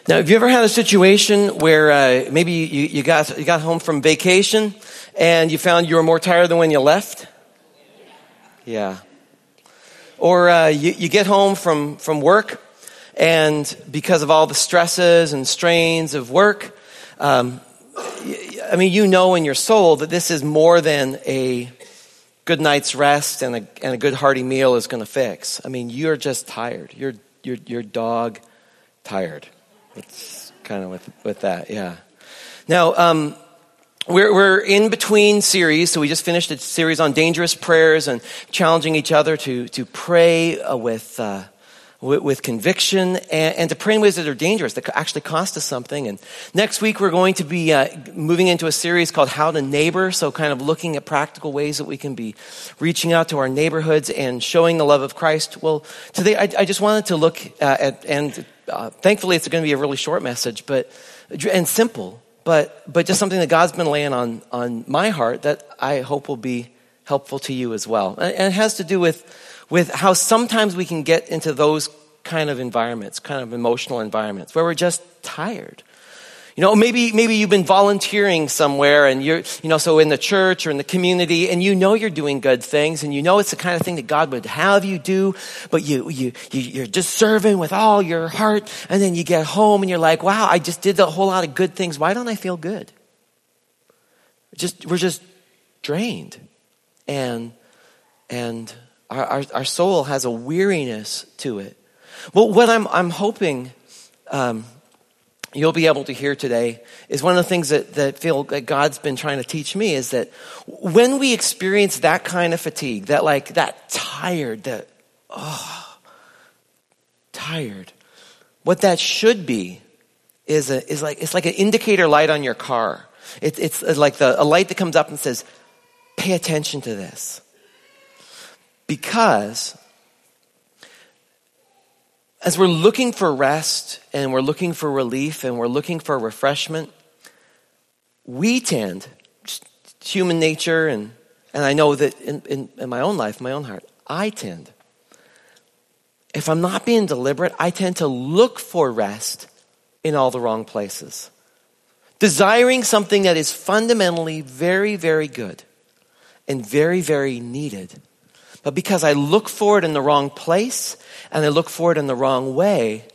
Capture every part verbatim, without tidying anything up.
Now, have you ever had a situation where uh, maybe you, you got you got home from vacation and you found you were more tired than when you left? Yeah. Or uh, you, you get home from, from work, and because of all the stresses and strains of work, um, I mean, you know in your soul that this is more than a good night's rest and a, and a good hearty meal is going to fix. I mean, you're just tired. You're you're you're dog tired. It's kind of with with that, yeah. Now, um, we're we're in between series, so we just finished a series on dangerous prayers and challenging each other to to pray uh, with. Uh, with conviction, and, and to pray in ways that are dangerous, that actually cost us something. And next week we're going to be uh, moving into a series called How to Neighbor, so kind of looking at practical ways that we can be reaching out to our neighborhoods and showing the love of Christ. Well, today I, I just wanted to look uh, at, and uh, thankfully it's going to be a really short message, but and simple, but but just something that God's been laying on, on my heart that I hope will be helpful to you as well. And, and it has to do with with how sometimes we can get into those kind of environments, kind of emotional environments, where we're just tired. You know, maybe maybe you've been volunteering somewhere, and you're, you know, so in the church or in the community, and you know you're doing good things, and you know it's the kind of thing that God would have you do, but you you, you you're just serving with all your heart, and then you get home and you're like, wow, I just did a whole lot of good things. Why don't I feel good? Just we're just drained, and and. Our, our, our soul has a weariness to it. Well, what I'm, I'm hoping um, you'll be able to hear today is one of the things that, that feel that God's been trying to teach me is that when we experience that kind of fatigue, that like that tired, that oh, tired, what that should be is a, is like it's like an indicator light on your car. It, it's like the a light that comes up and says, "Pay attention to this." Because as we're looking for rest and we're looking for relief and we're looking for refreshment, we tend, just human nature, and, and I know that in, in, in my own life, my own heart, I tend, if I'm not being deliberate, I tend to look for rest in all the wrong places. Desiring something that is fundamentally very, very good and very, very needed. But because I look for it in the wrong place and I look for it in the wrong way,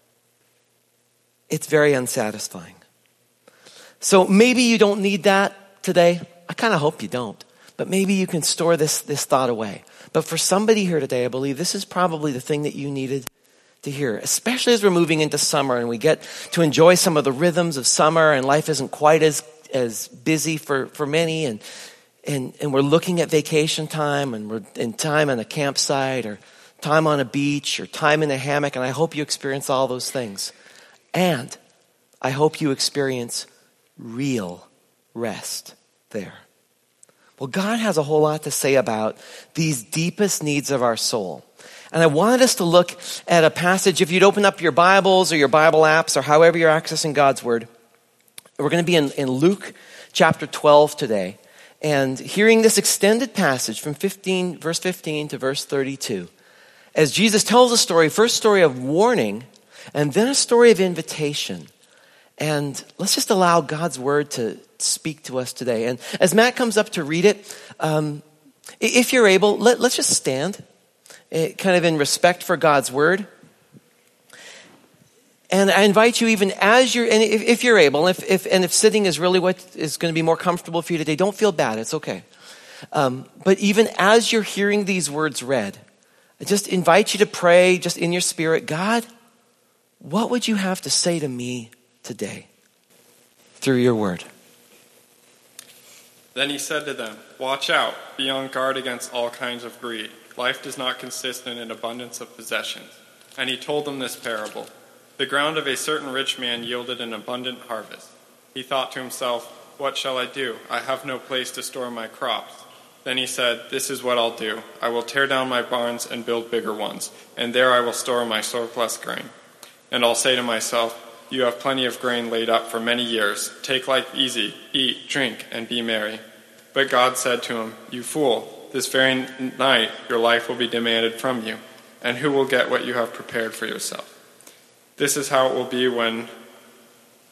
it's very unsatisfying. So maybe you don't need that today. I kind of hope you don't. But maybe you can store this, this thought away. But for somebody here today, I believe this is probably the thing that you needed to hear, especially as we're moving into summer and we get to enjoy some of the rhythms of summer and life isn't quite as, as busy for, for many, and And, and we're looking at vacation time, and we're in time on a campsite or time on a beach or time in a hammock. And I hope you experience all those things. And I hope you experience real rest there. Well, God has a whole lot to say about these deepest needs of our soul. And I wanted us to look at a passage. If you'd open up your Bibles or your Bible apps or however you're accessing God's Word, we're going to be in, in Luke chapter twelve today. And hearing this extended passage from fifteen, verse fifteen to verse thirty-two, as Jesus tells a story, first story of warning, and then a story of invitation. And let's just allow God's word to speak to us today. And as Matt comes up to read it, um, if you're able, let, let's just stand, uh, kind of in respect for God's word. And I invite you, even as you're, and if, if you're able, if, if, and if sitting is really what is going to be more comfortable for you today, don't feel bad. It's okay. Um, but even as you're hearing these words read, I just invite you to pray just in your spirit, God, what would you have to say to me today through your word? Then he said to them, watch out, be on guard against all kinds of greed. Life does not consist in an abundance of possessions. And he told them this parable. The ground of a certain rich man yielded an abundant harvest. He thought to himself, what shall I do? I have no place to store my crops. Then he said, this is what I'll do. I will tear down my barns and build bigger ones, and there I will store my surplus grain. And I'll say to myself, you have plenty of grain laid up for many years. Take life easy, eat, drink, and be merry. But God said to him, you fool, this very night your life will be demanded from you, and who will get what you have prepared for yourself? This is how it will be when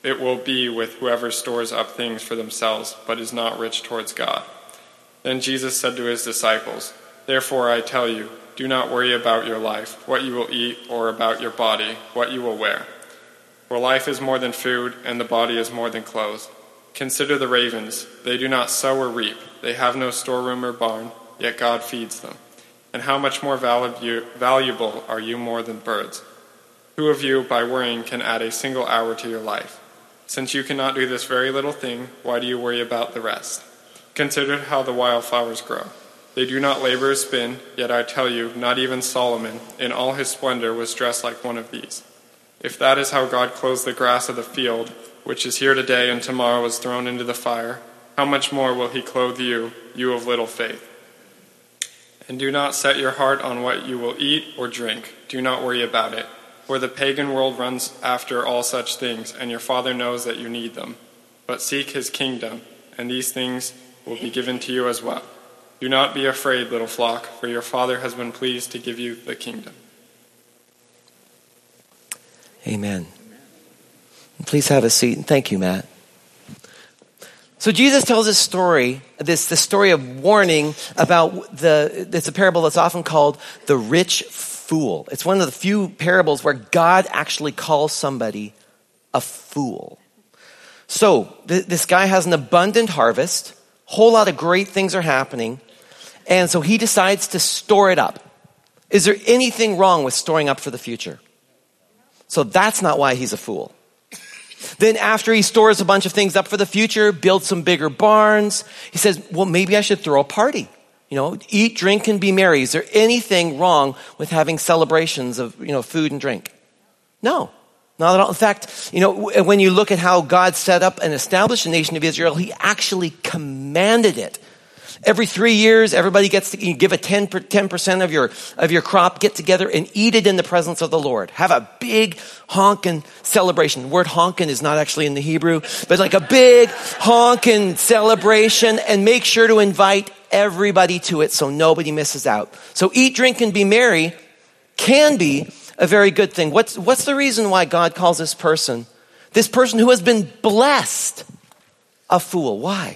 it will be with whoever stores up things for themselves, but is not rich towards God. Then Jesus said to his disciples, "Therefore I tell you, do not worry about your life, what you will eat, or about your body, what you will wear. For life is more than food, and the body is more than clothes. Consider the ravens. They do not sow or reap. They have no storeroom or barn, yet God feeds them. And how much more valu- valuable are you more than birds? Who of you, by worrying, can add a single hour to your life? Since you cannot do this very little thing, why do you worry about the rest? Consider how the wildflowers grow. They do not labor or spin, yet I tell you, not even Solomon, in all his splendor, was dressed like one of these. If that is how God clothes the grass of the field, which is here today and tomorrow is thrown into the fire, how much more will he clothe you, you of little faith? And do not set your heart on what you will eat or drink. Do not worry about it. For the pagan world runs after all such things, and your Father knows that you need them. But seek his kingdom, and these things will be given to you as well. Do not be afraid, little flock, for your Father has been pleased to give you the kingdom." Amen. Please have a seat, and thank you, Matt. So Jesus tells this story, this, this story of warning about the, it's a parable that's often called the rich fool. It's one of the few parables where God actually calls somebody a fool. So th- this guy has an abundant harvest, whole lot of great things are happening, and so he decides to store it up. Is there anything wrong with storing up for the future? So that's not why he's a fool. Then after he stores a bunch of things up for the future, builds some bigger barns, he says, well, maybe I should throw a party. You know, eat, drink, and be merry. Is there anything wrong with having celebrations of, you know, food and drink? No, not at all. In fact, you know, when you look at how God set up and established the nation of Israel, he actually commanded it. Every three years, everybody gets to you give a ten percent of your, of your crop, get together and eat it in the presence of the Lord. Have a big honkin' celebration. The word honkin' is not actually in the Hebrew, but like a big honkin' celebration, and make sure to invite everybody to it so nobody misses out. So eat, drink, and be merry can be a very good thing. What's, what's the reason why God calls this person, this person who has been blessed, a fool? Why?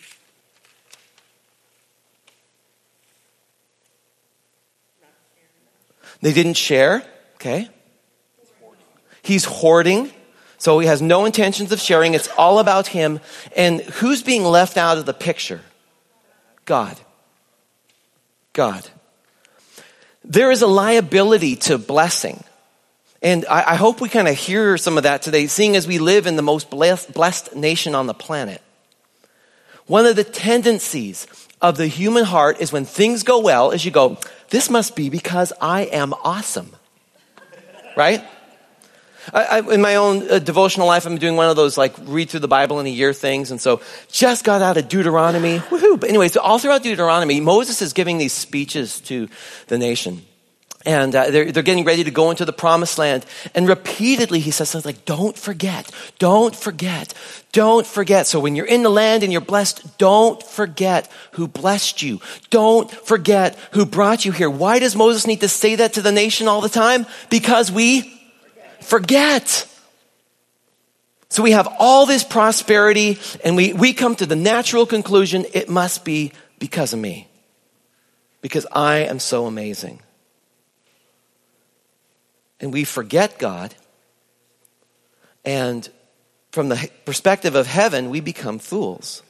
They didn't share, okay? He's hoarding, so he has no intentions of sharing. It's all about him. And who's being left out of the picture? God. God. There is a liability to blessing. And I, I hope we kind of hear some of that today, seeing as we live in the most blessed, blessed nation on the planet. One of the tendencies of the human heart is when things go well, is you go, this must be because I am awesome, right? I, I, in my own uh, devotional life, I'm doing one of those like read through the Bible in a year things. And so just got out of Deuteronomy. Woohoo. But anyway, so all throughout Deuteronomy, Moses is giving these speeches to the nation. And uh, they're, they're getting ready to go into the promised land. And repeatedly he says something like, don't forget, don't forget, don't forget. So when you're in the land and you're blessed, don't forget who blessed you. Don't forget who brought you here. Why does Moses need to say that to the nation all the time? Because we forget. So we have all this prosperity and we, we come to the natural conclusion, it must be because of me. Because I am so amazing. And we forget God. And from the perspective of heaven, we become fools.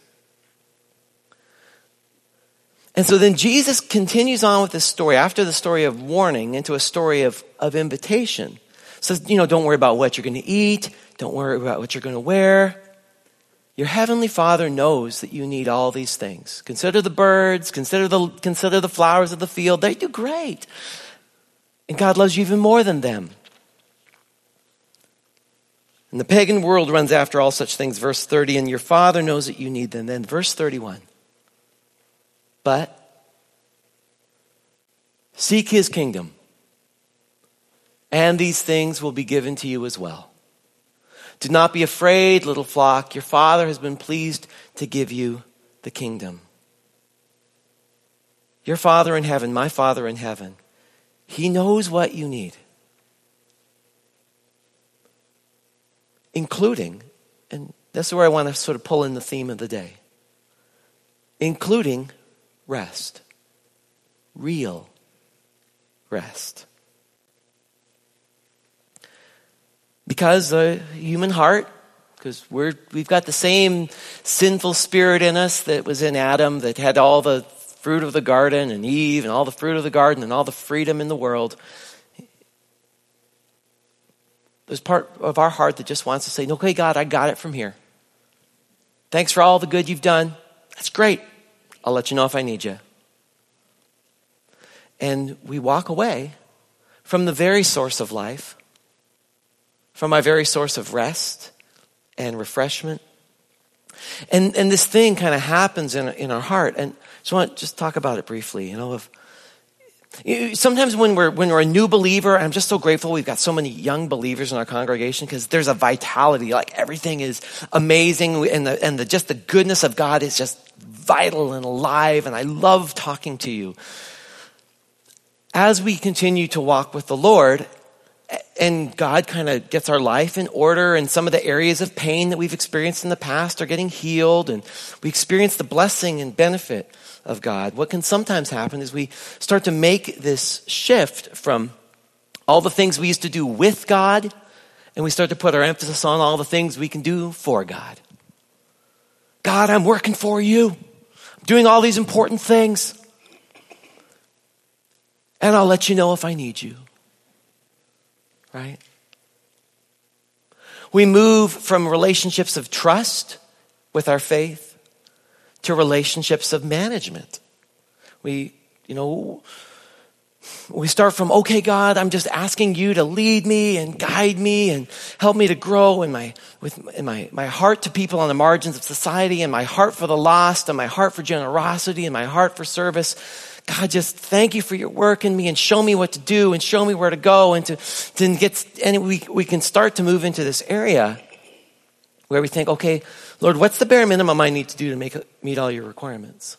And so then Jesus continues on with this story, after the story of warning, into a story of, of invitation. Says, you know, don't worry about what you're going to eat. Don't worry about what you're going to wear. Your heavenly Father knows that you need all these things. Consider the birds, consider the, consider the flowers of the field. They do great. And God loves you even more than them. And the pagan world runs after all such things. Verse thirty, and your Father knows that you need them. Then verse thirty-one. But seek his kingdom, and these things will be given to you as well. Do not be afraid, little flock. Your Father has been pleased to give you the kingdom. Your Father in heaven, my Father in heaven, he knows what you need, including and this is where I want to sort of pull in the theme of the day, including rest, real rest. Because the human heart, because we're, we've got the same sinful spirit in us that was in Adam, that had all the fruit of the garden, and Eve, and all the fruit of the garden, and all the freedom in the world. There's part of our heart that just wants to say, okay, God, I got it from here. Thanks for all the good you've done. That's great. I'll let you know if I need you. And we walk away from the very source of life, from my very source of rest and refreshment. And and this thing kind of happens in in our heart. And so I want to just talk about it briefly. You know, of sometimes when we're when we're a new believer, I'm just so grateful we've got so many young believers in our congregation, because there's a vitality, like everything is amazing, and the and the just the goodness of God is just vital and alive, and I love talking to you. As we continue to walk with the Lord, and God kind of gets our life in order, and some of the areas of pain that we've experienced in the past are getting healed, and we experience the blessing and benefit of God. What can sometimes happen is we start to make this shift from all the things we used to do with God, and we start to put our emphasis on all the things we can do for God. God, I'm working for you. I'm doing all these important things. And I'll let you know if I need you. Right? We move from relationships of trust with our faith to relationships of management. We, you know, we start from, okay, God, I'm just asking you to lead me and guide me and help me to grow in my, with in my, my heart to people on the margins of society, and my heart for the lost, and my heart for generosity, and my heart for service. God, just thank you for your work in me, and show me what to do, and show me where to go, and to, to get, and we, we can start to move into this area where we think, okay, Lord, what's the bare minimum I need to do to make meet all your requirements?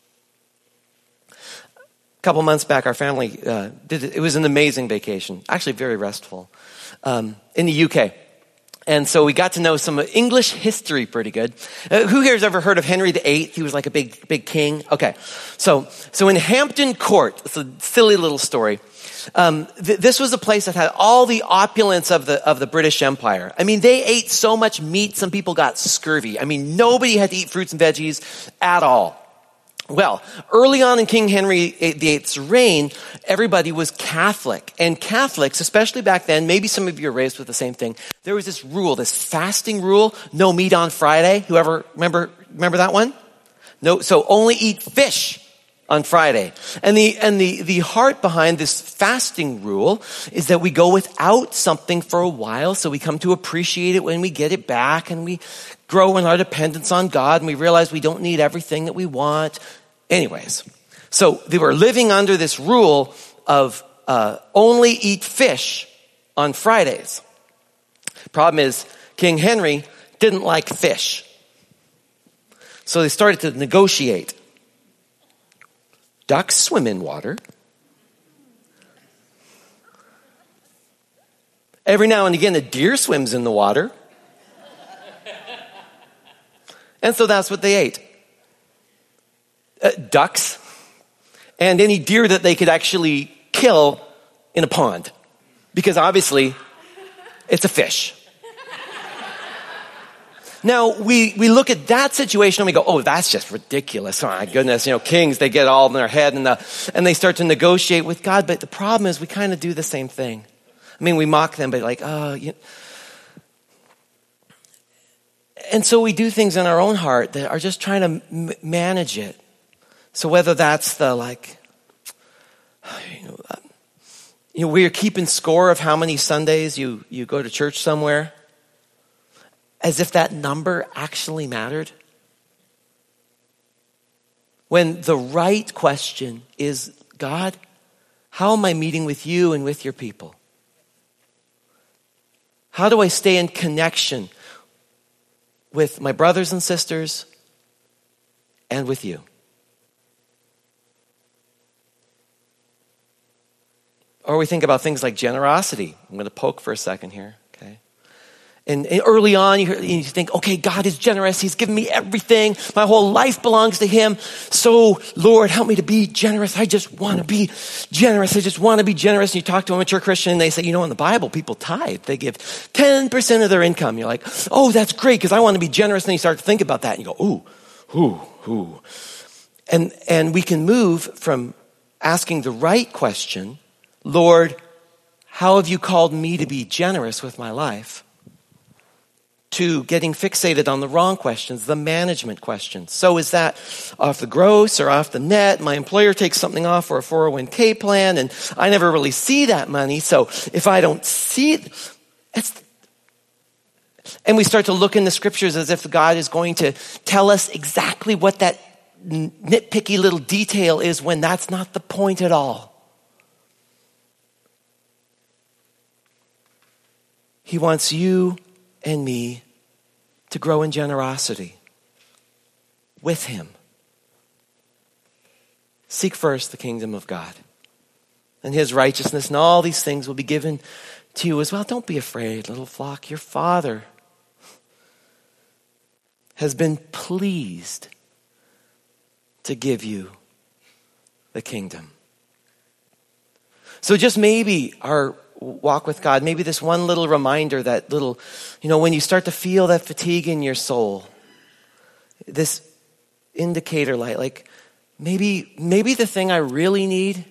A couple months back, our family uh, did it. It was an amazing vacation, actually very restful, um, in the U K. And so we got to know some English history pretty good. Uh, who here has ever heard of Henry the Eighth? He was like a big, big king. Okay. So, so in Hampton Court, it's a silly little story. Um, th- this was a place that had all the opulence of the, of the British Empire. I mean, they ate so much meat, some people got scurvy. I mean, nobody had to eat fruits and veggies at all. Well, early on in King Henry the Eighth's reign, everybody was Catholic. And Catholics, especially back then, maybe some of you are raised with the same thing, there was this rule, this fasting rule, no meat on Friday. Whoever remember remember that one? No, so only eat fish on Friday. And the and the the heart behind this fasting rule is that we go without something for a while, so we come to appreciate it when we get it back, and we grow in our dependence on God, and we realize we don't need everything that we want. Anyways, so they were living under this rule of uh, only eat fish on Fridays. Problem is, King Henry didn't like fish. So they started to negotiate. Ducks swim in water. Every now and again, a deer swims in the water. And so that's what they ate. Uh, ducks, and any deer that they could actually kill in a pond. Because obviously, it's a fish. Now, we, we look at that situation and we go, oh, that's just ridiculous. Oh, my goodness, you know, kings, they get all in their head and, the, and they start to negotiate with God. But the problem is we kind of do the same thing. I mean, we mock them, but like, oh, you know. And so we do things in our own heart that are just trying to m- manage it. So whether that's the like, you know, uh, you know, we're keeping score of how many Sundays you, you go to church somewhere, as if that number actually mattered. When the right question is, God, how am I meeting with you and with your people? How do I stay in connection with my brothers and sisters and with you? Or we think about things like generosity. I'm going to poke for a second here, okay? And, and early on, you, you think, okay, God is generous. He's given me everything. My whole life belongs to him. So, Lord, help me to be generous. I just want to be generous. I just want to be generous. And you talk to a mature Christian and they say, you know, in the Bible, people tithe. They give ten percent of their income. You're like, oh, that's great because I want to be generous. And then you start to think about that and you go, ooh, ooh, ooh. And, and we can move from asking the right question, Lord, how have you called me to be generous with my life? To getting fixated on the wrong questions, the management questions. So is that off the gross or off the net? My employer takes something off for a four oh one k plan and I never really see that money. So if I don't see it, it's, and we start to look in the scriptures as if God is going to tell us exactly what that nitpicky little detail is when that's not the point at all. He wants you and me to grow in generosity with him. Seek first the kingdom of God and his righteousness, and all these things will be given to you as well. Don't be afraid, little flock. Your Father has been pleased to give you the kingdom. So just maybe our walk with God, maybe this one little reminder, that little, you know, when you start to feel that fatigue in your soul, this indicator light, like maybe, maybe the thing I really need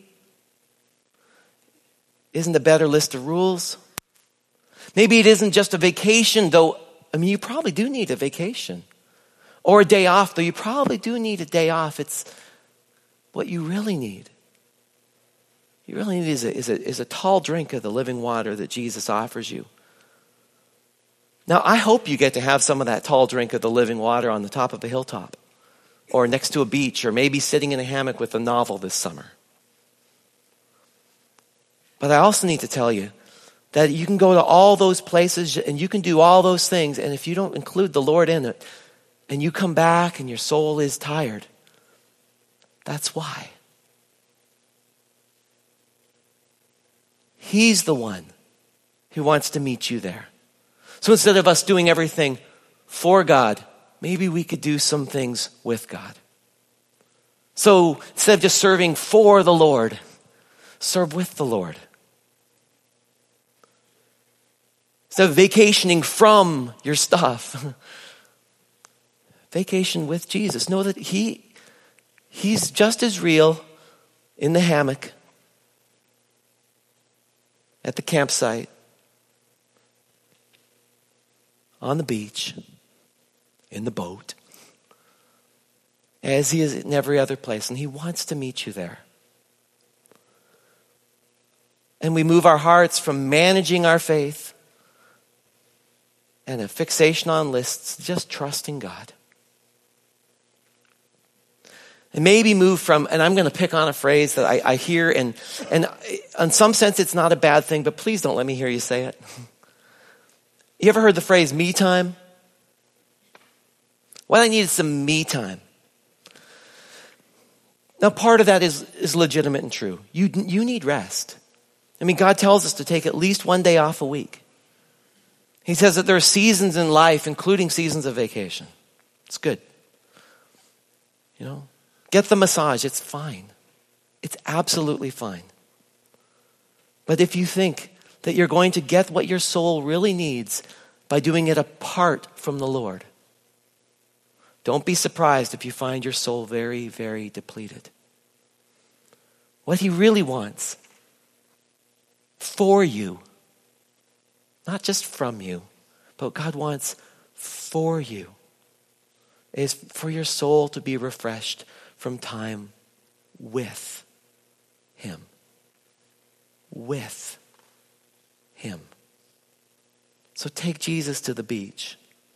isn't a better list of rules. Maybe it isn't just a vacation, though, I mean, you probably do need a vacation. Or a day off, though you probably do need a day off. It's what you really need. You really need is a, is, a, is a tall drink of the living water that Jesus offers you. Now, I hope you get to have some of that tall drink of the living water on the top of a hilltop or next to a beach or maybe sitting in a hammock with a novel this summer. But I also need to tell you that you can go to all those places and you can do all those things, and if you don't include the Lord in it and you come back and your soul is tired, that's why. He's the one who wants to meet you there. So instead of us doing everything for God, maybe we could do some things with God. So instead of just serving for the Lord, serve with the Lord. Instead of vacationing from your stuff, vacation with Jesus. Know that he, he's just as real in the hammock, at the campsite, on the beach, in the boat, as he is in every other place. And he wants to meet you there. And we move our hearts from managing our faith and a fixation on lists, just trusting God. And maybe move from, and I'm going to pick on a phrase that I, I hear, and, and in some sense it's not a bad thing, but please don't let me hear you say it. You ever heard the phrase me time? What I need is some me time. Now part of that is, is legitimate and true. You, you need rest. I mean, God tells us to take at least one day off a week. He says that there are seasons in life, including seasons of vacation. It's good. You know? Get the massage. It's fine. It's absolutely fine. But if you think that you're going to get what your soul really needs by doing it apart from the Lord, don't be surprised if you find your soul very, very depleted. What he really wants for you, not just from you, but God wants for you, is for your soul to be refreshed from time with him. With him. So take Jesus to the beach.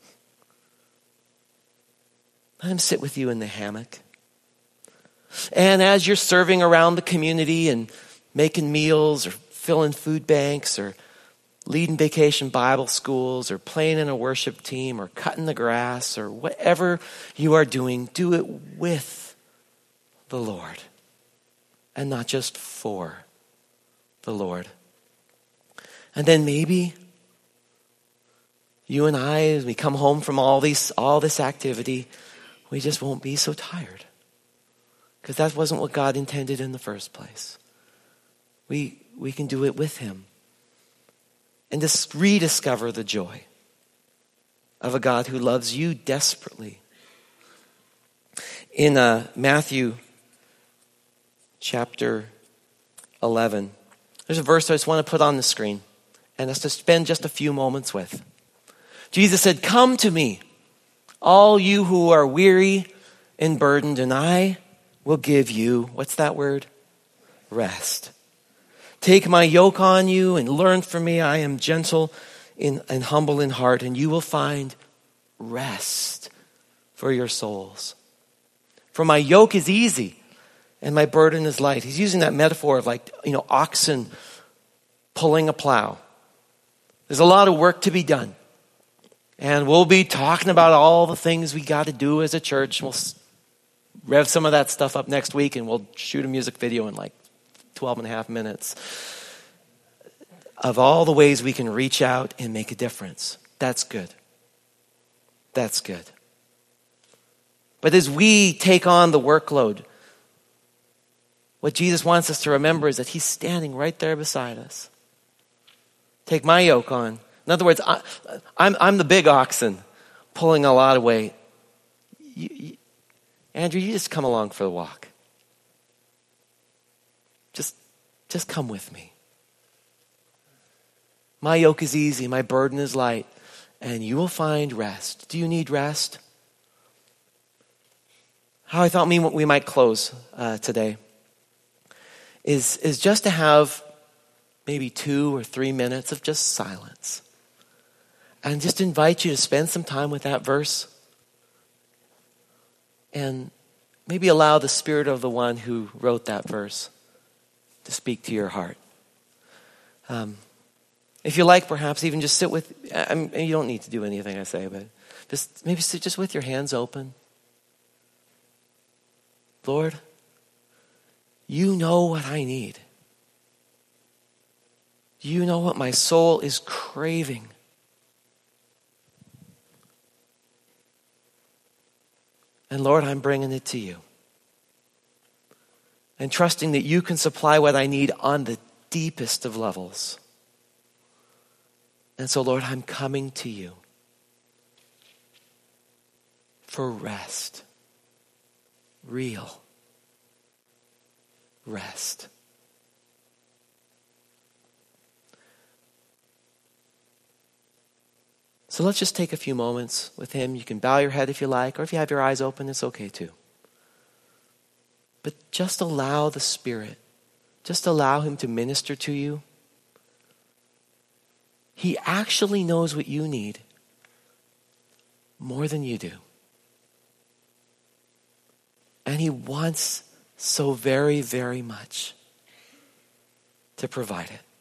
Let him sit with you in the hammock. And as you're serving around the community and making meals or filling food banks or leading vacation Bible schools or playing in a worship team or cutting the grass or whatever you are doing, do it with the Lord and not just for the Lord. And then maybe you and I, as we come home from all these, all this activity, we just won't be so tired. Because that wasn't what God intended in the first place. We, we can do it with him. And just rediscover the joy of a God who loves you desperately. In uh, Matthew chapter eleven, there's a verse I just want to put on the screen and us to spend just a few moments with. Jesus said, "Come to me, all you who are weary and burdened, and I will give you," what's that word? Rest. "Take my yoke on you and learn from me. I am gentle in, and humble in heart, and you will find rest for your souls. For my yoke is easy and my burden is light." He's using that metaphor of like, you know, oxen pulling a plow. There's a lot of work to be done. And we'll be talking about all the things we got to do as a church. We'll rev some of that stuff up next week and we'll shoot a music video in like twelve and a half minutes of all the ways we can reach out and make a difference. That's good. That's good. But as we take on the workload, what Jesus wants us to remember is that he's standing right there beside us. Take my yoke on. In other words, I, I'm, I'm the big oxen pulling a lot of weight. You, you, Andrew, you just come along for the walk. Just, just come with me. My yoke is easy, my burden is light, and you will find rest. Do you need rest? How I thought we might close uh, today is, is just to have maybe two or three minutes of just silence. And just invite you to spend some time with that verse. And maybe allow the Spirit of the one who wrote that verse to speak to your heart. Um, if you like, perhaps even just sit with, I mean, you don't need to do anything I say, but just maybe sit just with your hands open. Lord, you know what I need. You know what my soul is craving. And Lord, I'm bringing it to you. And trusting that you can supply what I need on the deepest of levels. And so, Lord, I'm coming to you for rest. Real rest. So let's just take a few moments with him. You can bow your head if you like, or if you have your eyes open, it's okay too. But just allow the Spirit, just allow him to minister to you. He actually knows what you need more than you do. And he wants so very, very much to provide it.